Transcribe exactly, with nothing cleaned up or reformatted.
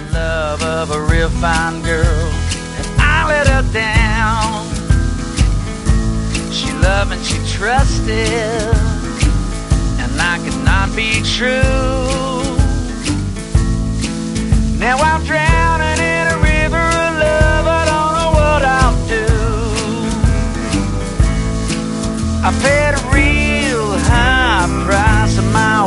love of a real fine girl, and I let her down. She loved and she trusted, and I could not be true. Now I'm drowning in a river of love, I don't know what I'll do. I paid a real high price of my